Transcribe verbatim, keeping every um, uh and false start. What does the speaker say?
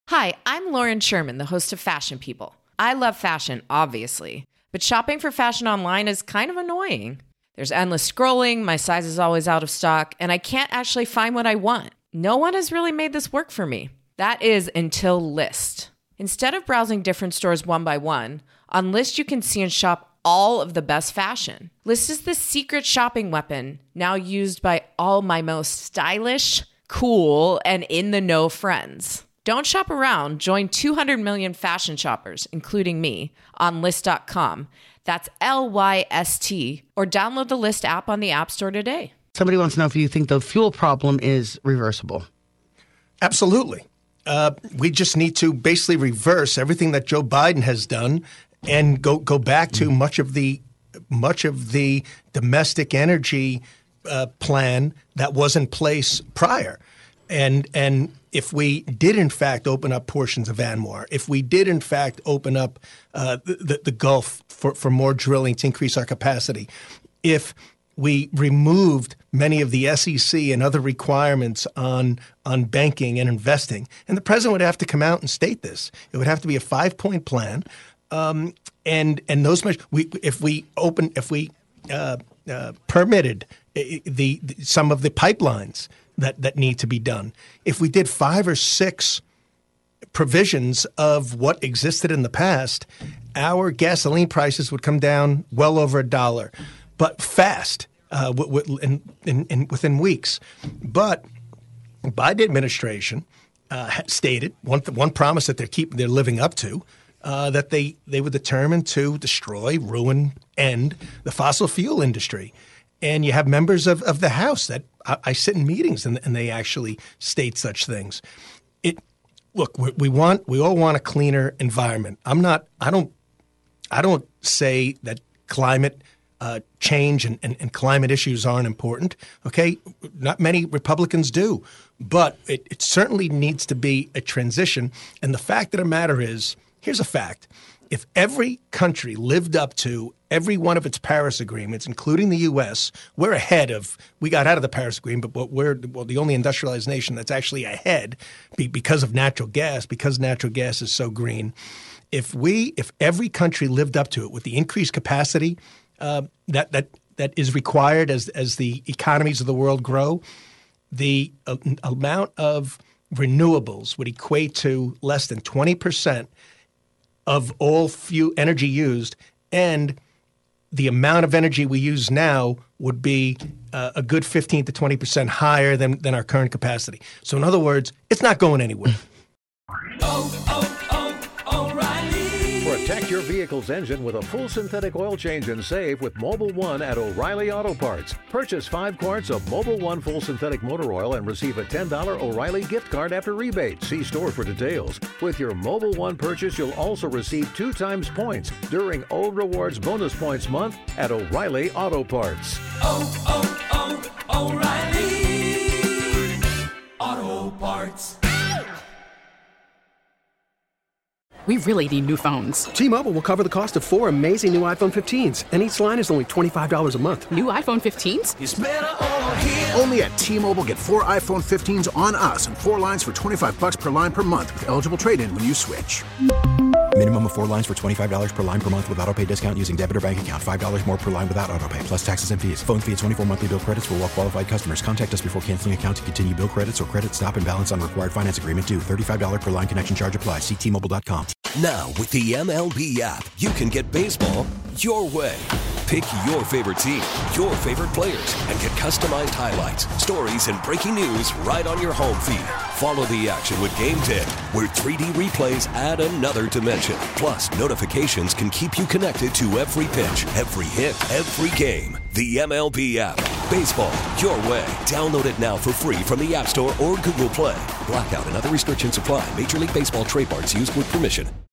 Hi, I'm Lauren Sherman, the host of Fashion People. I love fashion, obviously, but shopping for fashion online is kind of annoying. There's endless scrolling, my size is always out of stock, and I can't actually find what I want. No one has really made this work for me. That is until Lyst. Instead of browsing different stores one by one, on Lyst you can see and shop all of the best fashion. Lyst is the secret shopping weapon, now used by all my most stylish, cool, and in-the-know friends. Don't shop around. Join two hundred million fashion shoppers, including me, on Lyst dot com. That's L Y S T. Or download the Lyst app on the App Store today. Somebody wants to know if you think the fuel problem is reversible. Absolutely. Uh, we just need to basically reverse everything that Joe Biden has done and go go back to much of the much of the domestic energy uh, plan that was in place prior. And and if we did, in fact, open up portions of ANWR, if we did, in fact, open up uh, the, the Gulf for, for more drilling to increase our capacity, if we removed many of the S E C and other requirements on on banking and investing, and the president would have to come out and state this. It would have to be a five-point plan, um, and and those measures. We if we open if we uh, uh, permitted the, the some of the pipelines that that need to be done. If we did five or six provisions of what existed in the past, our gasoline prices would come down well over a dollar, but fast, uh, w- w- in, in, in, within weeks. But Biden administration uh, stated one one promise that they're keep they're living up to, uh, that they they were determined to destroy, ruin, end the fossil fuel industry. And you have members of, of the House that I, I sit in meetings and, and they actually state such things. It look, we, we want we all want a cleaner environment. I'm not. I don't. I don't say that climate uh, change and, and, and climate issues aren't important. Okay, not many Republicans do, but it, it certainly needs to be a transition. And the fact of the matter is, here's a fact. If every country lived up to every one of its Paris agreements, including the U S, we're ahead of – we got out of the Paris Agreement, but we're well, the only industrialized nation that's actually ahead because of natural gas, because natural gas is so green. If we – if every country lived up to it with the increased capacity uh, that that that is required as as the economies of the world grow, the uh, amount of renewables would equate to less than twenty percent of all fuel energy used, and the amount of energy we use now would be uh, a good fifteen to twenty percent higher than, than our current capacity. So in other words, it's not going anywhere. Oh, oh, oh, O'Reilly. Protect your vehicle's engine with a full synthetic oil change and save with Mobil one at O'Reilly Auto Parts. Purchase five quarts of Mobil one full synthetic motor oil and receive a ten dollars O'Reilly gift card after rebate. See store for details. With your Mobil one purchase, you'll also receive two times points during O Rewards Bonus Points Month at O'Reilly Auto Parts. Oh, oh, oh, O'Reilly Auto Parts. We really need new phones. T-Mobile will cover the cost of four amazing new iPhone fifteens, and each line is only twenty-five dollars a month. New iPhone fifteens? It's better over here. Only at T-Mobile, get four iPhone fifteens on us and four lines for twenty-five dollars per line per month with eligible trade-in when you switch. Minimum of four lines for twenty-five dollars per line per month with autopay discount using debit or bank account. five dollars more per line without autopay, plus taxes and fees. Phone fee at twenty-four monthly bill credits for well-qualified customers. Contact us before canceling account to continue bill credits or credit stop and balance on required finance agreement due. thirty-five dollars per line connection charge applies. See T Mobile dot com. Now, with the M L B app, you can get baseball your way. Pick your favorite team, your favorite players, and get customized highlights, stories, and breaking news right on your home feed. Follow the action with Game Tip, where three D replays add another dimension. Plus, notifications can keep you connected to every pitch, every hit, every game. The M L B app. Baseball your way. Download it now for free from the App Store or Google Play. Blackout and other restrictions apply. Major League Baseball trademarks used with permission.